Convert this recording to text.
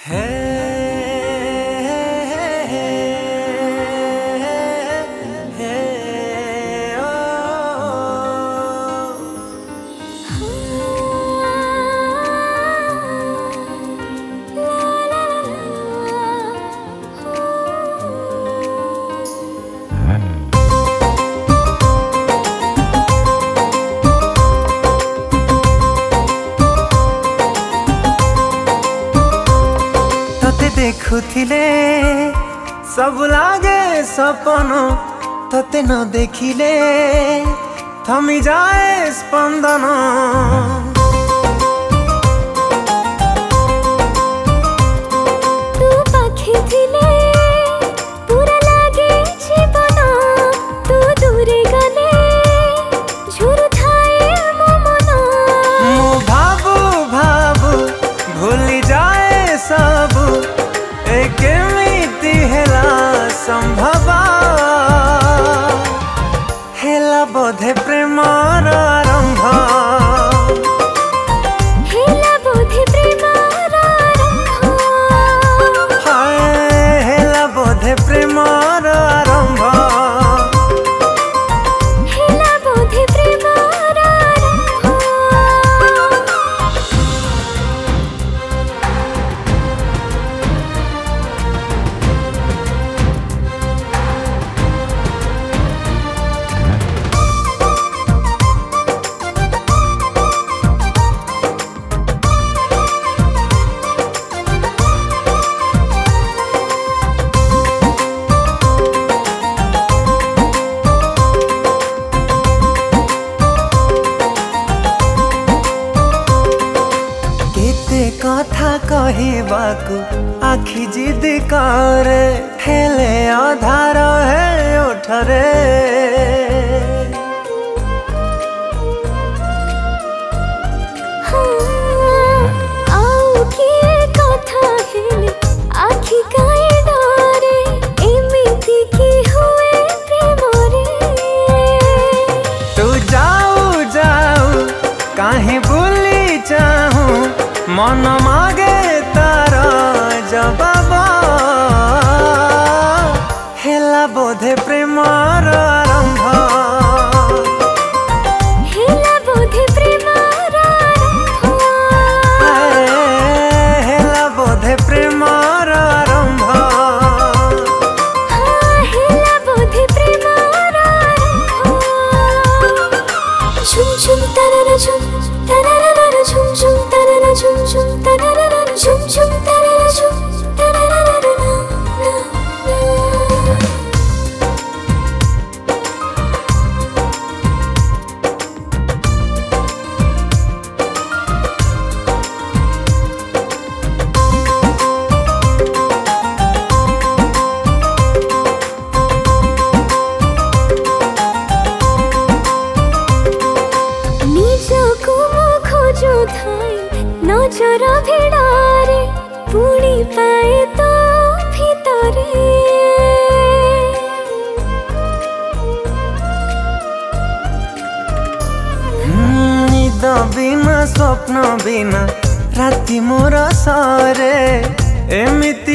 देखुथिले सब लागे सपन तते न देखिले थमी जाए स्पंदन। तू पाखे थिले पूरा लागे जीवन तू दूरे गले झुरु थाए मो मन। मो भाबू भाबू भूली जाए सब केमिति हेला संभव हेला बोधे प्रेमर आरंभ। हेला बोधे प्रेमर आरंभ। हाय हेला बोधे प्रेमर आरंभ। हेला बोधे प्रेमर आरंभ। कथा कहबाकू आखि जिद करे हेले अधार है ओठरे। आउ किए कथा हेले आखि काहे डरे एमिति की हुए प्रेमरे। तू जाऊ जाऊ काहे भूली चाहूं मन मागे तारा जवाब हेला बोधे प्रेमर आरंभ। हेला बोधे प्रेमर आरंभ। हेला बोधे प्रेमर आरंभ। हेला बोधे प्रेमर आरंभ। झुम झुम तररा झुम तररा झुम झुम तररा झुम झुम तररा झुम झुम तररा झुम तररा। নিজকু মো খোঁজো থাই নজর ভিড়ারে পুড়ি পায়ে তো ভিতরে। निद बिना स्वप्न बिना राति मोर सरे एमिति